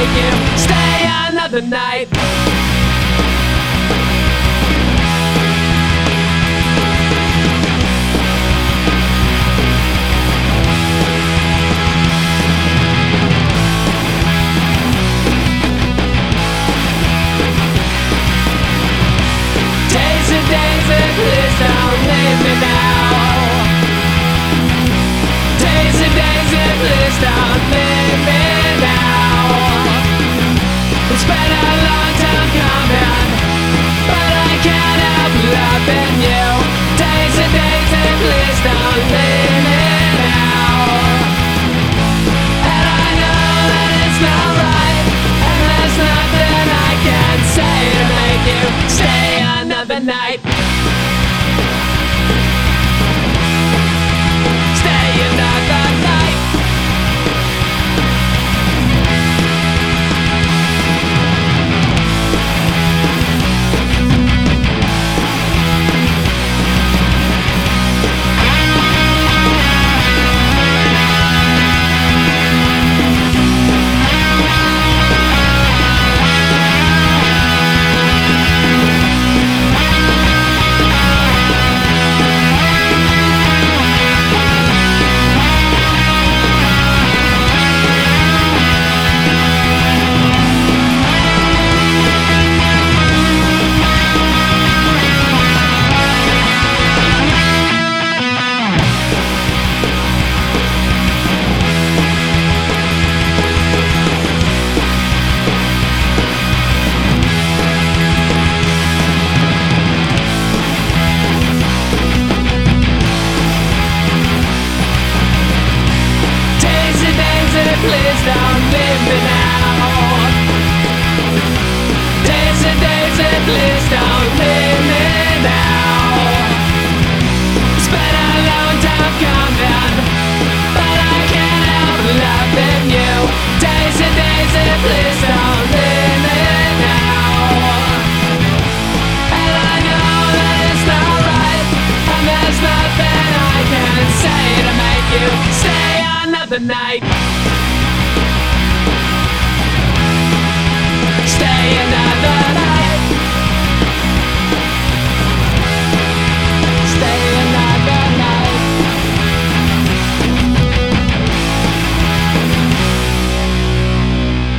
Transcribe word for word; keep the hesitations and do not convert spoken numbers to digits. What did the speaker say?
make you stay another night. Daisy, Daisy, please don't leave me now. Daisy, Daisy, please don't leave me now. It's been a long time coming, but I can't help loving you. Daisy, Daisy, please don't leave me now. And I know that it's not right, and there's nothing I can say to make you stay another night. Stay another night. Please don't leave me now. Daisy, Daisy, please don't leave me now. It's been a long time coming, but I can't help loving you. Daisy, Daisy, please don't leave me now. And I know that it's not right, and there's nothing I can say to make you stay another night.